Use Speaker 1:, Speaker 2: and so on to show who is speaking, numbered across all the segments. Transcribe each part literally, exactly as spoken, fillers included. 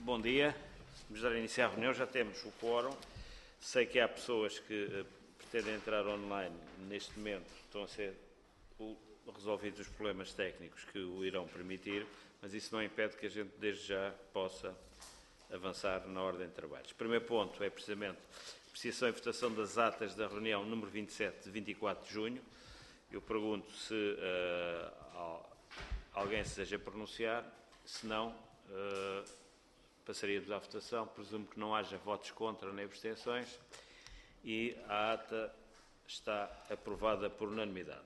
Speaker 1: Bom dia. Vamos dar início à reunião. Já temos o quórum. Sei que há pessoas que uh, pretendem entrar online. Neste momento estão a ser uh, resolvidos os problemas técnicos que o irão permitir, mas isso não impede que a gente desde já possa avançar na ordem de trabalhos. O primeiro ponto é precisamente a apreciação e votação das atas da reunião número vinte e sete de vinte e quatro de junho. Eu pergunto se uh, alguém se deseja pronunciar. Se não, uh, passaríamos à votação. Presumo que não haja votos contra nem abstenções e a ata está aprovada por unanimidade.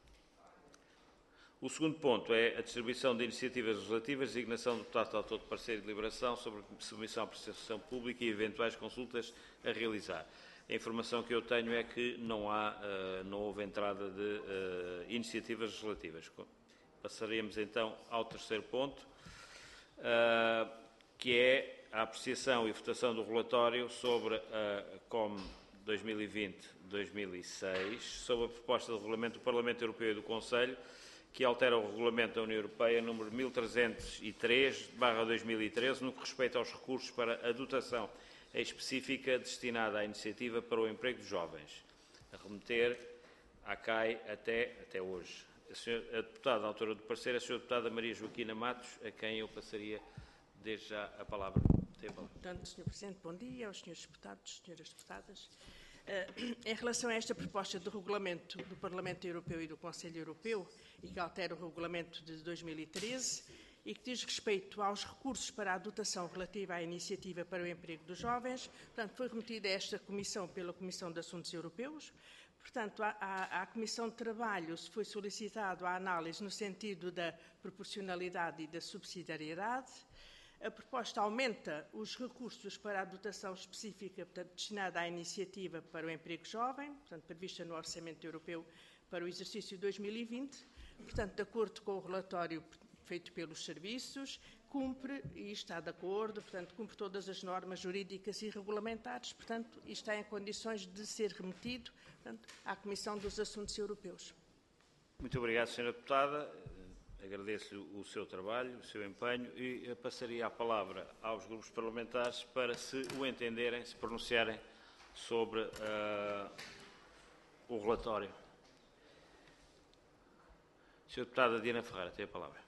Speaker 1: O segundo ponto é a distribuição de iniciativas legislativas, designação do deputado autor de parecer e deliberação sobre submissão à apreciação pública e eventuais consultas a realizar. A informação que eu tenho é que não há, uh, não houve entrada de uh, iniciativas legislativas. Passaremos então ao terceiro ponto, uh, que é a apreciação e votação do relatório sobre a C O M dois mil e vinte a dois mil e seis, sobre a proposta de regulamento do Parlamento Europeu e do Conselho, que altera o regulamento da União Europeia número mil trezentos e três barra dois mil e treze, no que respeita aos recursos para a dotação específica destinada à iniciativa para o emprego dos jovens, a remeter à C A I até, até hoje. A, senhora, a deputada, a autora do parecer, a senhora deputada Maria Joaquina Matos, a quem eu passaria desde já a palavra.
Speaker 2: Portanto, senhor Presidente, bom dia aos senhores deputados, senhoras deputadas. Uh, em relação a esta proposta de regulamento do Parlamento Europeu e do Conselho Europeu, e que altera o regulamento de dois mil e treze, e que diz respeito aos recursos para a dotação relativa à iniciativa para o emprego dos jovens, portanto, foi remetida a esta Comissão pela Comissão de Assuntos Europeus. Portanto, à, à, à Comissão de Trabalho se foi solicitado a análise no sentido da proporcionalidade e da subsidiariedade. A proposta aumenta os recursos para a dotação específica, portanto, destinada à iniciativa para o emprego jovem, portanto, prevista no Orçamento Europeu para o exercício dois mil e vinte. Portanto, de acordo com o relatório feito pelos serviços, cumpre e está de acordo, portanto, cumpre todas as normas jurídicas e regulamentares, portanto, e está em condições de ser remetido, portanto, à Comissão dos Assuntos Europeus.
Speaker 1: Muito obrigado, senhora deputada. Agradeço o seu trabalho, o seu empenho e passaria a palavra aos grupos parlamentares para, se o entenderem, se pronunciarem sobre uh, o relatório. senhora deputada Diana Ferreira, tem a palavra.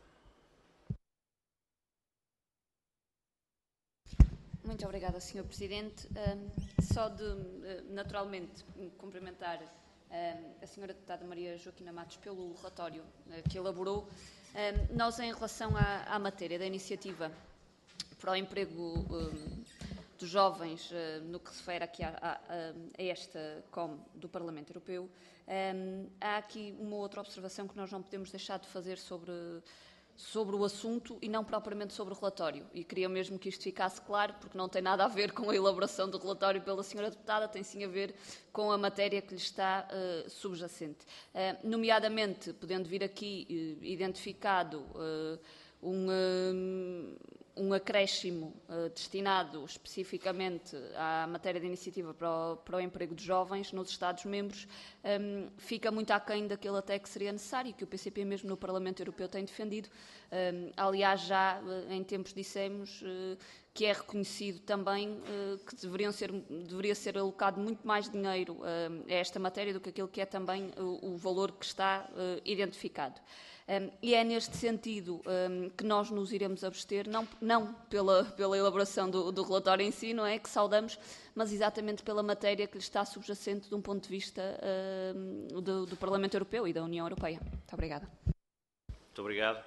Speaker 3: Muito obrigada, senhor Presidente. Só de, naturalmente, cumprimentar a senhora deputada Maria Joaquina Matos pelo relatório que elaborou. Nós, em relação à, à matéria da iniciativa para o emprego dos jovens, no que se refere aqui a, a, a esta C O M do Parlamento Europeu, há aqui uma outra observação que nós não podemos deixar de fazer sobre sobre o assunto e não propriamente sobre o relatório. E queria mesmo que isto ficasse claro, porque não tem nada a ver com a elaboração do relatório pela senhora deputada, tem sim a ver com a matéria que lhe está uh, subjacente. Uh, nomeadamente, podendo vir aqui uh, identificado uh, um, uh, um acréscimo uh, destinado especificamente à matéria de iniciativa para o, para o emprego de jovens nos Estados-membros, um, fica muito aquém daquele até que seria necessário, que o P C P mesmo no Parlamento Europeu tem defendido. Um, aliás, já uh, em tempos dissemos uh, que é reconhecido também uh, que deveriam ser, deveria ser alocado muito mais dinheiro uh, a esta matéria do que aquilo que é também o, o valor que está uh, identificado. Um, e é neste sentido um, que nós nos iremos abster, não, não pela, pela elaboração do, do relatório em si, não é, que saudamos, mas exatamente pela matéria que lhe está subjacente de um ponto de vista um, do, do Parlamento Europeu e da União Europeia. Muito obrigada.
Speaker 1: Muito obrigado.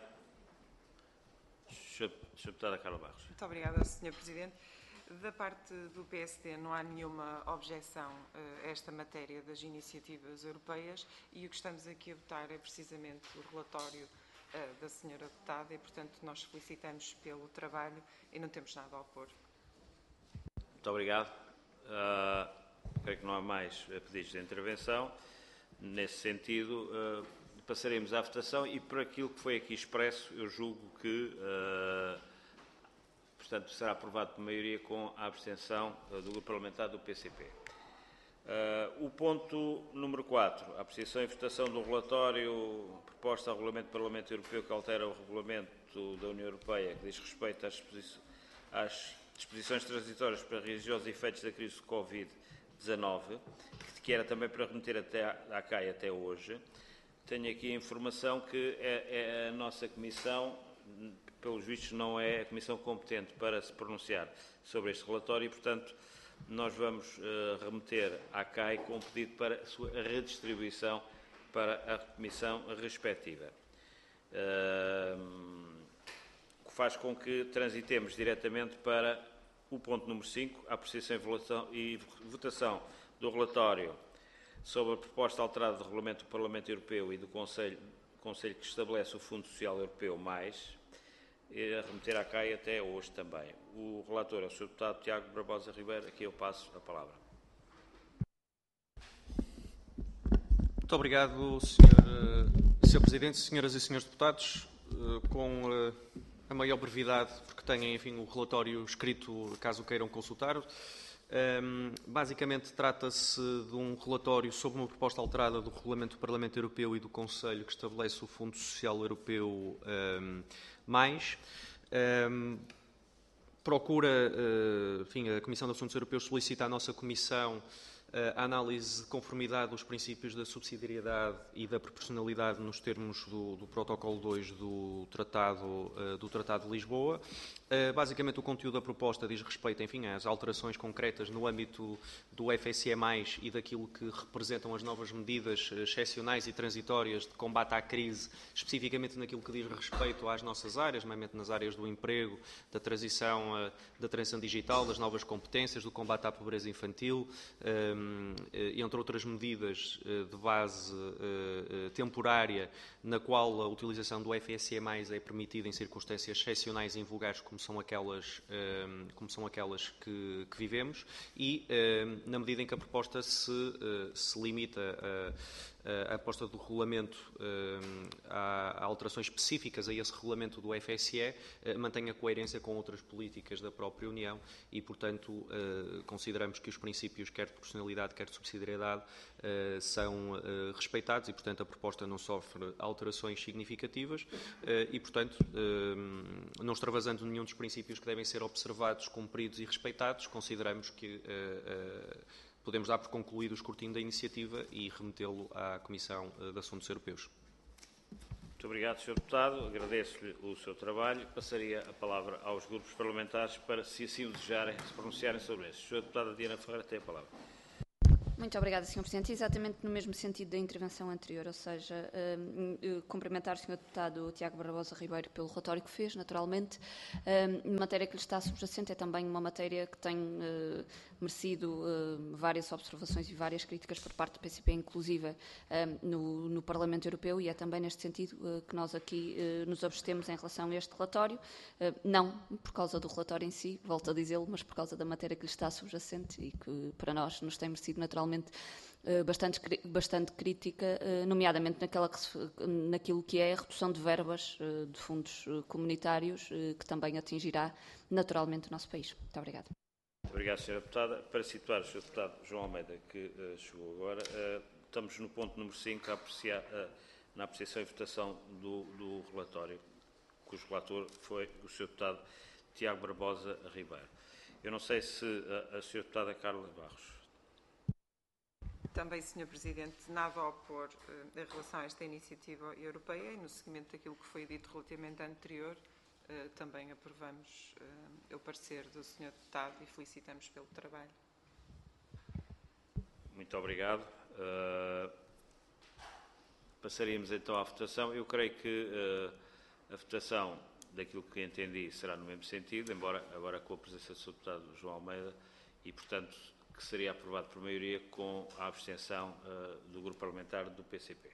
Speaker 1: senhora Deputada Carla Barros.
Speaker 4: Muito obrigada, senhor Presidente. Da parte do P S D não há nenhuma objeção a esta matéria das iniciativas europeias e o que estamos aqui a votar é precisamente o relatório uh, da senhora deputada e, portanto, nós felicitamos pelo trabalho e não temos nada a opor.
Speaker 1: Muito obrigado. Uh, creio que não há mais pedidos de intervenção. Nesse sentido, uh, passaremos à votação e, por aquilo que foi aqui expresso, eu julgo que... Uh, Portanto, será aprovado por maioria com a abstenção do Grupo Parlamentar do P C P. Uh, o ponto número quatro, a apreciação e votação do relatório proposta ao Regulamento do Parlamento Europeu que altera o Regulamento da União Europeia, que diz respeito às, às disposições transitórias para reagir aos efeitos da crise do Covid dezanove, que era também para remeter até à, à C A I até hoje. Tenho aqui a informação que é, é a nossa comissão, pelos vistos, não é a comissão competente para se pronunciar sobre este relatório e, portanto, nós vamos uh, remeter à C A I com um pedido para a sua redistribuição para a comissão respectiva. Uh, o que faz com que transitemos diretamente para o ponto número cinco, a apreciação e votação do relatório sobre a proposta alterada do Regulamento do Parlamento Europeu e do Conselho, Conselho que estabelece o Fundo Social Europeu mais, e a remeter à C A I até hoje também. O relator é o senhor Deputado Tiago Barbosa Ribeiro, a quem eu passo a palavra.
Speaker 5: Muito obrigado, senhor, senhor Presidente, senhoras e senhores deputados. Com a maior brevidade, porque têm, enfim, o relatório escrito, caso queiram consultar. Um, basicamente, trata-se de um relatório sobre uma proposta alterada do Regulamento do Parlamento Europeu e do Conselho que estabelece o Fundo Social Europeu um, mais. Um, procura, uh, enfim, a Comissão de Assuntos Europeus solicita à nossa Comissão a análise de conformidade dos princípios da subsidiariedade e da proporcionalidade nos termos do, do Protocolo dois do Tratado, uh, do Tratado de Lisboa. Uh, basicamente, o conteúdo da proposta diz respeito, enfim, às alterações concretas no âmbito do F S E mais, e daquilo que representam as novas medidas excepcionais e transitórias de combate à crise, especificamente naquilo que diz respeito às nossas áreas, nomeadamente nas áreas do emprego, da transição, uh, da transição digital, das novas competências, do combate à pobreza infantil, um, entre outras medidas de base temporária, na qual a utilização do F S E mais, é permitida em circunstâncias excepcionais e invulgares, como são aquelas, como são aquelas que, que vivemos, e na medida em que a proposta se, se limita a a proposta do regulamento a alterações específicas a esse regulamento do F S E, mantém a coerência com outras políticas da própria União e, portanto, consideramos que os princípios, quer de proporcionalidade, quer de subsidiariedade, são respeitados e, portanto, a proposta não sofre alterações significativas e, portanto, não extravasando nenhum dos princípios que devem ser observados, cumpridos e respeitados, consideramos que podemos dar por concluído o escrutínio da iniciativa e remetê-lo à Comissão de Assuntos Europeus.
Speaker 1: Muito obrigado, senhor Deputado. Agradeço-lhe o seu trabalho. Passaria a palavra aos grupos parlamentares para, se assim o desejarem, se pronunciarem sobre isso. senhora Deputada Diana Ferreira tem a palavra.
Speaker 3: Muito obrigada, senhor Presidente. Exatamente no mesmo sentido da intervenção anterior, ou seja, um, cumprimentar o senhor Deputado Tiago Barbosa Ribeiro pelo relatório que fez, naturalmente. Um, matéria que lhe está subjacente é também uma matéria que tem uh, merecido uh, várias observações e várias críticas por parte do P C P, inclusive um, no, no Parlamento Europeu, e é também neste sentido uh, que nós aqui uh, nos abstemos em relação a este relatório, uh, não por causa do relatório em si, volto a dizê-lo, mas por causa da matéria que lhe está subjacente e que para nós nos tem merecido naturalmente Bastante, bastante crítica, nomeadamente naquela que se, naquilo que é a redução de verbas de fundos comunitários, que também atingirá naturalmente o nosso país. Muito obrigada.
Speaker 1: Muito obrigado, senhora Deputada. Para situar o senhor Deputado João Almeida, que uh, chegou agora, uh, estamos no ponto número cinco, a apreciar, uh, na apreciação e votação do, do relatório, cujo relator foi o senhor Deputado Tiago Barbosa Ribeiro. Eu não sei se a, a senhora Deputada Carla Barros.
Speaker 4: Também, senhor Presidente, nada a opor uh, em relação a esta iniciativa europeia e no seguimento daquilo que foi dito relativamente à anterior, uh, também aprovamos uh, o parecer do senhor Deputado e felicitamos pelo trabalho.
Speaker 1: Muito obrigado. Uh, passaríamos então à votação. Eu creio que uh, a votação daquilo que entendi será no mesmo sentido, embora agora com a presença do senhor Deputado João Almeida e, portanto, que seria aprovado por maioria com a abstenção uh, do Grupo Parlamentar do P C P.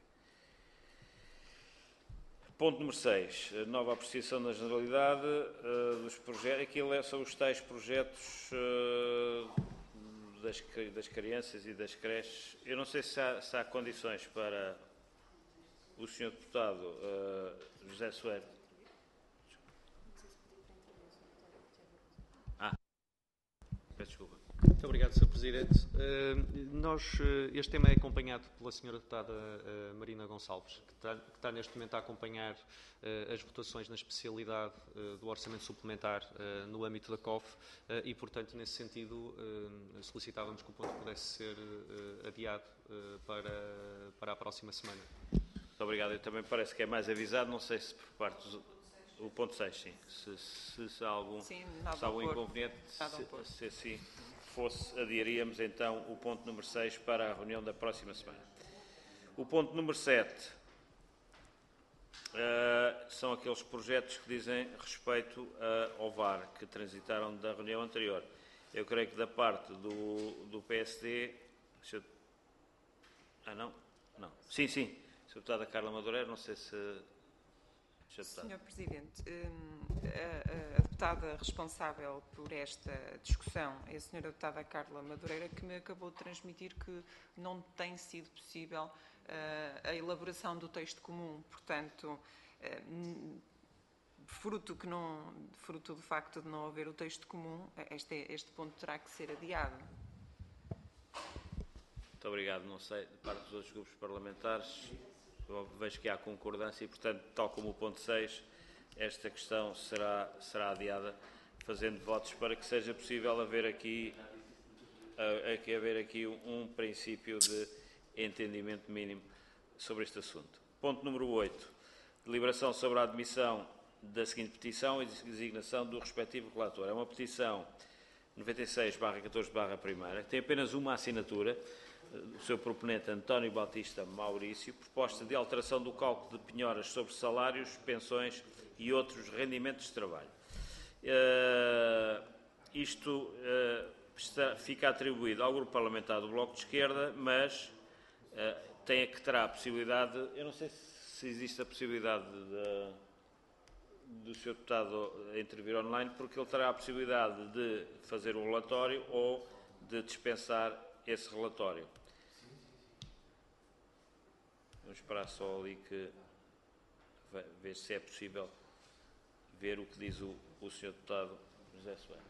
Speaker 1: Ponto número seis. Nova apreciação da generalidade uh, dos projetos. Aquilo é, são os tais projetos uh, das, das crianças e das creches. Eu não sei se há, se há condições para o senhor Deputado uh, José Soeiro. Ah, peço desculpa.
Speaker 5: Muito obrigado, senhor Presidente. Uh, nós, uh, este tema é acompanhado pela senhora deputada uh, Marina Gonçalves, que está, que está neste momento a acompanhar uh, as votações na especialidade uh, do Orçamento Suplementar uh, no âmbito da C O F uh, e, portanto, nesse sentido, uh, solicitávamos que o ponto pudesse ser uh, adiado uh, para, para a próxima semana.
Speaker 1: Muito obrigado. Eu também parece que é mais avisado, não sei se por parte dos... O ponto seis, sim. Se, se, se há algum,
Speaker 4: sim,
Speaker 1: se há algum inconveniente, se, se assim fosse, adiaríamos então o ponto número seis para a reunião da próxima semana. O ponto número sete uh, são aqueles projetos que dizem respeito uh, ao V A R, que transitaram da reunião anterior. Eu creio que da parte do, do P S D... Eu... Ah, não? Não. Sim, sim. senhora Deputada Carla Madureira, não sei se...
Speaker 4: senhor Presidente, a, a deputada responsável por esta discussão é a senhora Deputada Carla Madureira, que me acabou de transmitir que não tem sido possível a elaboração do texto comum. Portanto, fruto, que não, fruto do facto de não haver o texto comum, este, este ponto terá que ser adiado.
Speaker 1: Muito obrigado. Não sei, de parte dos outros grupos parlamentares... Eu vejo que há concordância e, portanto, tal como o ponto seis, esta questão será, será adiada, fazendo votos para que seja possível haver aqui, uh, aqui, haver aqui um, um princípio de entendimento mínimo sobre este assunto. Ponto número oito. Deliberação sobre a admissão da seguinte petição e designação do respectivo relator. É uma petição noventa e seis barra catorze barra primeira, que tem apenas uma assinatura, do seu proponente António Batista Maurício, proposta de alteração do cálculo de penhoras sobre salários, pensões e outros rendimentos de trabalho. Uh, isto uh, está, fica atribuído ao Grupo Parlamentar do Bloco de Esquerda, mas uh, tem que terá a possibilidade, eu não sei se existe a possibilidade de, do senhor Deputado intervir online, porque ele terá a possibilidade de fazer o relatório ou de dispensar esse relatório. Vamos esperar só ali que ver se é possível ver o que diz o, o senhor Deputado José Soares.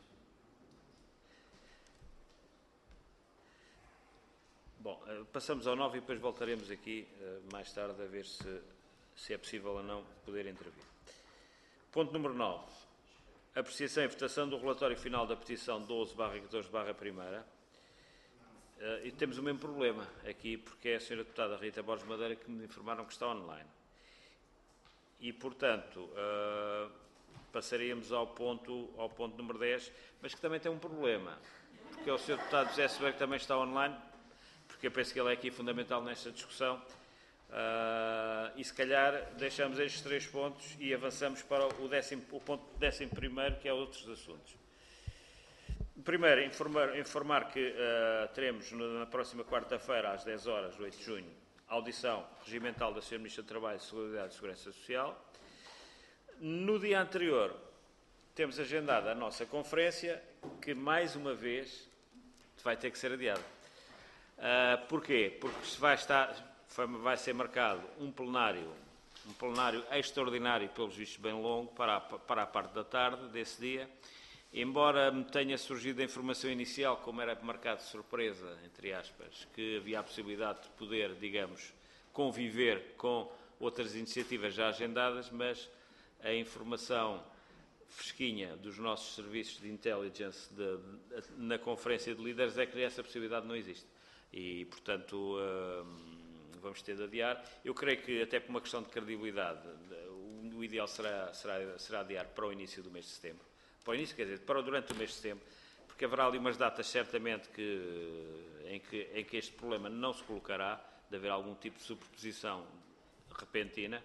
Speaker 1: Bom, passamos ao nove e depois voltaremos aqui mais tarde a ver se, se é possível ou não poder intervir. Ponto número nove. Apreciação e votação do relatório final da petição doze barra catorze barra primeira. Uh, e temos o mesmo problema aqui, porque é a senhora Deputada Rita Borges Madeira que me informaram que está online. E, portanto, uh, passaríamos ao ponto, ao ponto número dez, mas que também tem um problema, porque é o senhor Deputado José Soares que também está online, porque eu penso que ele é aqui fundamental nesta discussão, uh, e se calhar deixamos estes três pontos e avançamos para o, décimo, o ponto décimo primeiro, que é outros assuntos. Primeiro, informar, informar que uh, teremos na próxima quarta-feira, às dez horas, oito de junho, audição regimental da senhora Ministra do Trabalho, Solidariedade e Segurança Social. No dia anterior, temos agendada a nossa conferência, que mais uma vez vai ter que ser adiada. Uh, porquê? Porque se vai, estar, vai ser marcado um plenário, um plenário extraordinário, pelos vistos bem longo, para a, para a parte da tarde desse dia. Embora me tenha surgido a informação inicial, como era marcado de surpresa, entre aspas, que havia a possibilidade de poder, digamos, conviver com outras iniciativas já agendadas, mas a informação fresquinha dos nossos serviços de intelligence de, de, na conferência de líderes é que essa possibilidade não existe. E, portanto, uh, vamos ter de adiar. Eu creio que, até por uma questão de credibilidade, o, o ideal será, será, será adiar para o início do mês de setembro. Para o início, quer dizer, para durante o mês de setembro, porque haverá ali umas datas, certamente, que, em, que, em que este problema não se colocará, de haver algum tipo de superposição repentina.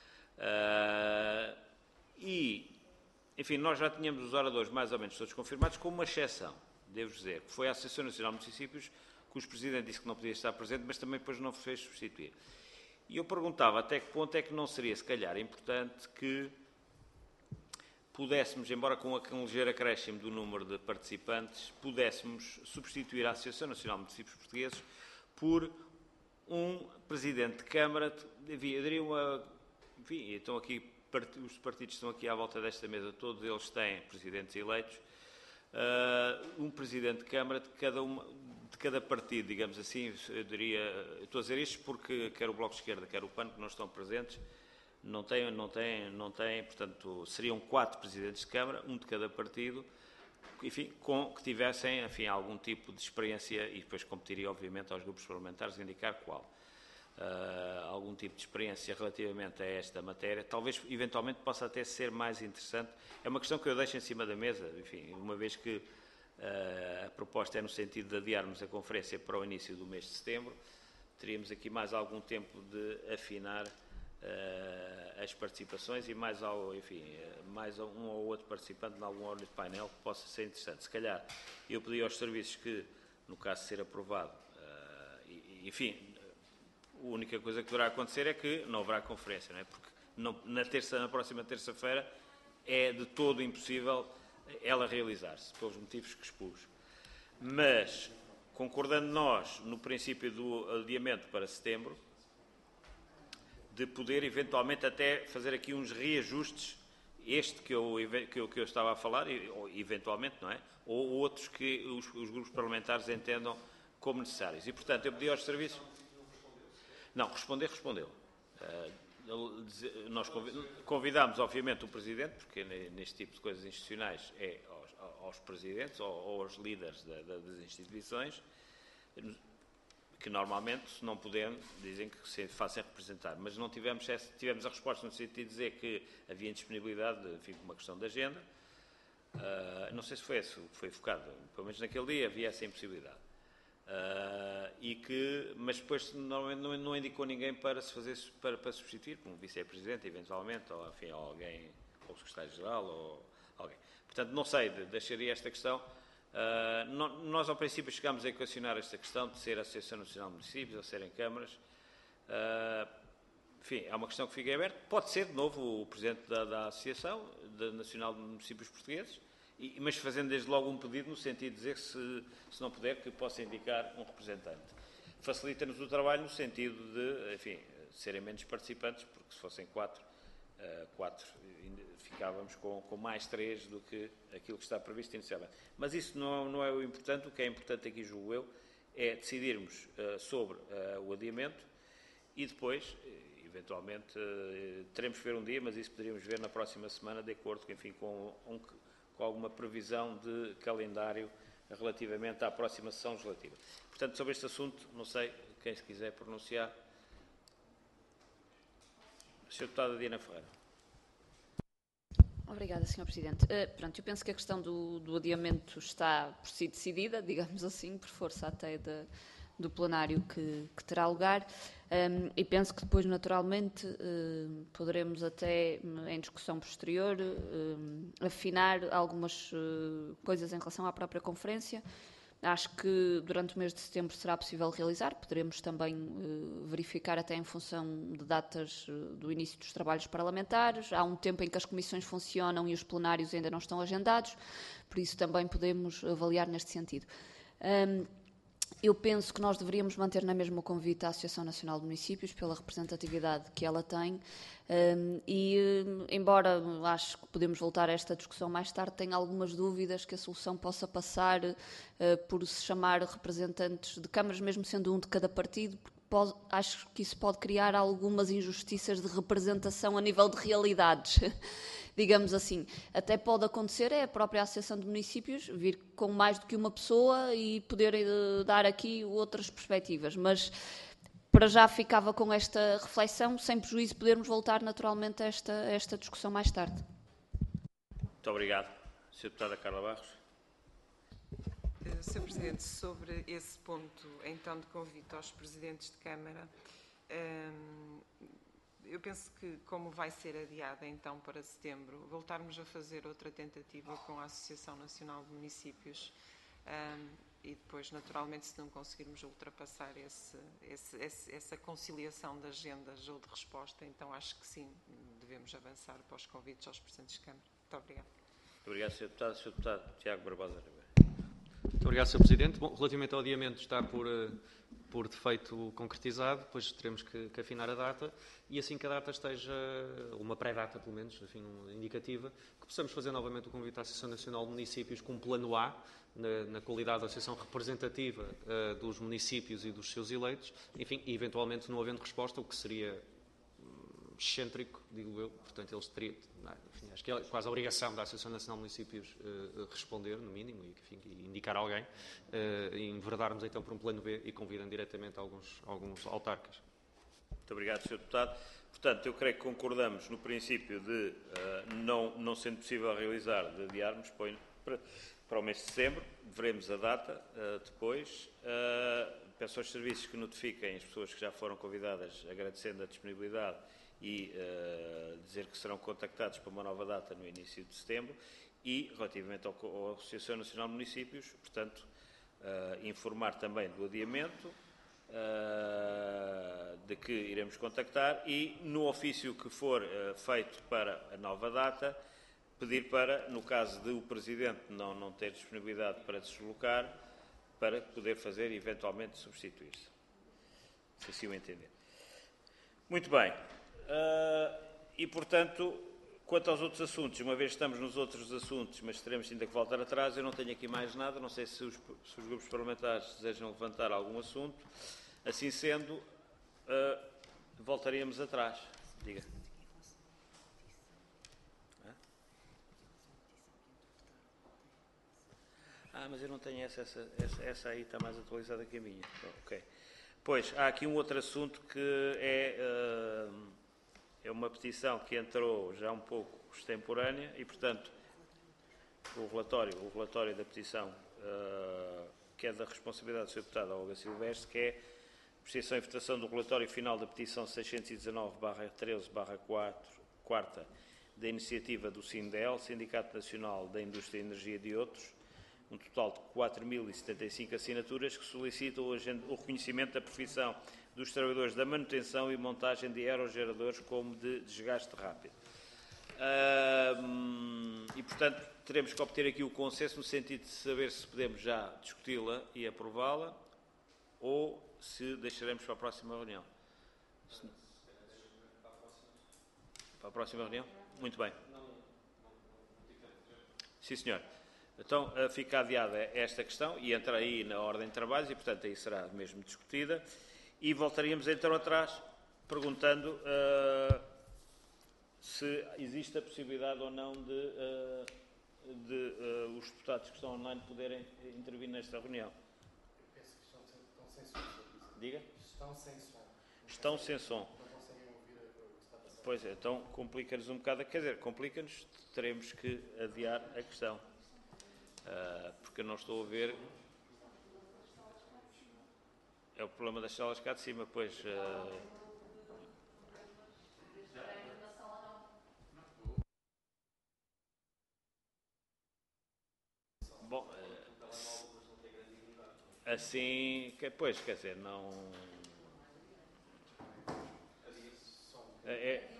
Speaker 1: Uh, e, enfim, nós já tínhamos os oradores mais ou menos todos confirmados, com uma exceção, devo dizer, que foi a Associação Nacional de Municípios, cujo Presidente disse que não podia estar presente, mas também depois não fez substituir. E eu perguntava até que ponto é que não seria, se calhar, importante que pudéssemos, embora com um ligeiro acréscimo do número de participantes, pudéssemos substituir a Associação Nacional de Municípios Portugueses por um Presidente de Câmara, enfim, eu diria uma, enfim, estão aqui, os partidos estão aqui à volta desta mesa, todos eles têm Presidentes eleitos, uh, um Presidente de Câmara de cada, uma, de cada partido, digamos assim. Eu diria, estou a dizer isto porque quer o Bloco de Esquerda, quer o P A N, que não estão presentes, não têm, não têm, não têm, portanto, seriam quatro Presidentes de Câmara, um de cada partido, enfim, com, que tivessem, enfim, algum tipo de experiência e depois competiria, obviamente, aos grupos parlamentares indicar qual. Uh, algum tipo de experiência relativamente a esta matéria, talvez, eventualmente, possa até ser mais interessante. É uma questão que eu deixo em cima da mesa, enfim, uma vez que uh, a proposta é no sentido de adiarmos a conferência para o início do mês de setembro, teríamos aqui mais algum tempo de afinar Uh, as participações e mais, ao, enfim, mais um ou outro participante em algum órgão de painel que possa ser interessante. Se calhar eu pedi aos serviços que, no caso de ser aprovado, uh, e, enfim, a única coisa que deverá acontecer é que não haverá conferência, não é? Porque não, na, terça, na próxima terça-feira é de todo impossível ela realizar-se, pelos motivos que expus. Mas, concordando nós no princípio do adiamento para setembro, de poder eventualmente até fazer aqui uns reajustes, este que eu, que eu, que eu estava a falar, eventualmente, não é? Ou outros que os, os grupos parlamentares entendam como necessários. E, portanto, eu pedi aos serviços... Não, responder, respondeu. Uh, nós convidámos, obviamente, o Presidente, porque neste tipo de coisas institucionais é aos, aos Presidentes ou, ou aos líderes da, da, das instituições, que normalmente, se não podendo, dizem que se fazem representar. Mas não tivemos, essa, tivemos a resposta no sentido de dizer que havia indisponibilidade, enfim, uma questão de agenda. Uh, não sei se foi esse que foi focado, pelo menos naquele dia havia essa impossibilidade. Uh, e que, mas depois normalmente não, não indicou ninguém para se fazer, para, para substituir, como vice-presidente, eventualmente, ou enfim, ou alguém, ou o secretário-geral, ou alguém. Portanto, não sei, deixaria esta questão. Uh, no, nós, ao princípio, chegámos a equacionar esta questão de ser a Associação Nacional de Municípios ou serem câmaras. Uh, enfim, é uma questão que fica aberta. Pode ser, de novo, o Presidente da, da Associação da Nacional de Municípios Portugueses, e, mas fazendo desde logo um pedido no sentido de dizer que, se, se não puder, que possa indicar um representante. Facilita-nos o trabalho no sentido de, enfim, serem menos participantes, porque se fossem quatro, uh, quatro ficávamos com, com mais três do que aquilo que está previsto inicialmente. Mas isso não, não é o importante. O que é importante aqui, julgo eu, é decidirmos uh, sobre uh, o adiamento e depois, uh, eventualmente, uh, teremos que ver um dia, mas isso poderíamos ver na próxima semana, de acordo enfim, com, um, com alguma previsão de calendário relativamente à próxima sessão legislativa. Portanto, sobre este assunto, não sei quem se quiser pronunciar. senhora Deputada Diana Ferreira.
Speaker 3: Obrigada, senhor Presidente. Uh, pronto, eu penso que a questão do, do adiamento está por si decidida, digamos assim, por força até de, do plenário que, que terá lugar, um, e penso que depois, naturalmente, uh, poderemos até, em discussão posterior, uh, afinar algumas uh, coisas em relação à própria conferência. Acho que durante o mês de setembro será possível realizar, poderemos também uh, verificar até em função de datas uh, do início dos trabalhos parlamentares. Há um tempo em que as comissões funcionam e os plenários ainda não estão agendados, por isso também podemos avaliar neste sentido. Um, Eu penso que nós deveríamos manter na mesma o convite à Associação Nacional de Municípios pela representatividade que ela tem um, e, embora acho que podemos voltar a esta discussão mais tarde, tenho algumas dúvidas que a solução possa passar uh, por se chamar representantes de câmaras, mesmo sendo um de cada partido, porque pode, acho que isso pode criar algumas injustiças de representação a nível de realidades. Digamos assim, até pode acontecer é a própria Associação de Municípios vir com mais do que uma pessoa e poder uh, dar aqui outras perspectivas, mas para já ficava com esta reflexão, sem prejuízo podermos voltar naturalmente a esta, a esta discussão mais tarde.
Speaker 1: Muito obrigado. senhora Deputada Carla Barros.
Speaker 4: senhor Presidente, sobre esse ponto, então, de convite aos Presidentes de Câmara, hum, eu penso que, como vai ser adiada então para setembro, voltarmos a fazer outra tentativa com a Associação Nacional de Municípios um, e depois, naturalmente, se não conseguirmos ultrapassar esse, esse, esse, essa conciliação de agendas ou de resposta, então acho que sim, devemos avançar para os convites aos Presidentes de Câmara. Muito obrigado.
Speaker 1: Muito obrigado, senhor Deputado. senhor Deputado Tiago Barbosa Ribeiro.
Speaker 5: Muito obrigado, senhor Presidente. Bom, relativamente ao adiamento, está por, por defeito concretizado, depois teremos que, que afinar a data e assim que a data esteja, uma pré-data pelo menos, enfim, indicativa, que possamos fazer novamente o convite à Associação Nacional de Municípios com um plano A, na, na qualidade da associação representativa uh, dos municípios e dos seus eleitos, enfim, e eventualmente não havendo resposta, o que seria hum, excêntrico, digo eu, portanto eles teriam, não, enfim, acho que é quase a obrigação da Associação Nacional de Municípios uh, responder, no mínimo, e enfim, indicar alguém, uh, e enverdarmos então por um plano B e convidam diretamente alguns, alguns autarcas.
Speaker 1: Muito obrigado, senhor Deputado. Portanto, eu creio que concordamos no princípio de, uh, não, não sendo possível realizar, de adiarmos para, para, para o mês de setembro, veremos a data uh, depois. Uh, peço aos serviços que notifiquem as pessoas que já foram convidadas, agradecendo a disponibilidade e uh, dizer que serão contactados para uma nova data no início de setembro e, relativamente ao, à Associação Nacional de Municípios, portanto, uh, informar também do adiamento, uh, de que iremos contactar e, no ofício que for uh, feito para a nova data, pedir para, no caso de o Presidente não, não ter disponibilidade para deslocar, para poder fazer, eventualmente, substituir-se, se assim o entender. Muito bem. Uh, e, portanto, quanto aos outros assuntos, uma vez estamos nos outros assuntos, mas teremos ainda que voltar atrás, eu não tenho aqui mais nada, não sei se os, se os grupos parlamentares desejam levantar algum assunto. Assim sendo, uh, voltaríamos atrás. Diga. Ah, mas eu não tenho essa, essa, essa, essa aí está mais atualizada que a minha. Ok. Pois, há aqui um outro assunto que é, uh, é uma petição que entrou já um pouco extemporânea e, portanto, o relatório, o relatório da petição, uh, que é da responsabilidade do senhor Deputado Olga Silvestre, que é a apreciação e votação do relatório final da petição seiscentos e dezanove barra treze barra quatro da iniciativa do SINDEL, Sindicato Nacional da Indústria e Energia de outros, um total de quatro mil e setenta e cinco assinaturas que solicitam o reconhecimento da profissão dos trabalhadores da manutenção e montagem de aerogeradores como de desgaste rápido. Uh, e, portanto, teremos que obter aqui o consenso no sentido de saber se podemos já discuti-la e aprová-la ou se deixaremos para a próxima reunião. Se... Para a próxima reunião? Muito bem. Sim, senhor. Então, fica adiada esta questão e entra aí na ordem de trabalhos e, portanto, aí será mesmo discutida. E voltaríamos então atrás, perguntando uh, se existe a possibilidade ou não de, uh, de uh, os deputados que estão online poderem intervir nesta reunião.
Speaker 6: Eu penso que estão, estão sem som.
Speaker 1: Diga?
Speaker 6: Estão sem som.
Speaker 1: Estão sem som.
Speaker 6: Não conseguem ouvir o que está a passar.
Speaker 1: Pois é, então complica-nos um bocado. Quer dizer, complica-nos, teremos que adiar a questão. Uh, porque eu não estou a ver. É o problema das salas cá de cima, pois. Uh... Bom, uh, assim, que, pois, quer dizer, não. É, é...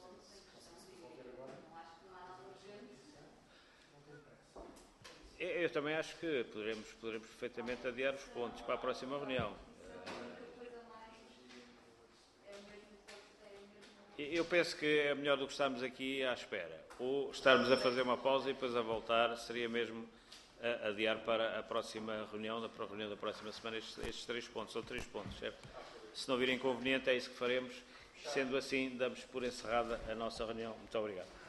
Speaker 1: Eu também acho que poderemos, poderemos perfeitamente adiar os pontos para a próxima reunião. Eu penso que é melhor do que estarmos aqui à espera. Ou estarmos a fazer uma pausa e depois a voltar, seria mesmo adiar para a próxima reunião, para a reunião da próxima semana, estes, estes três pontos, ou três pontos, certo? Se não vir inconveniente, é isso que faremos. Sendo assim, damos por encerrada a nossa reunião. Muito obrigado.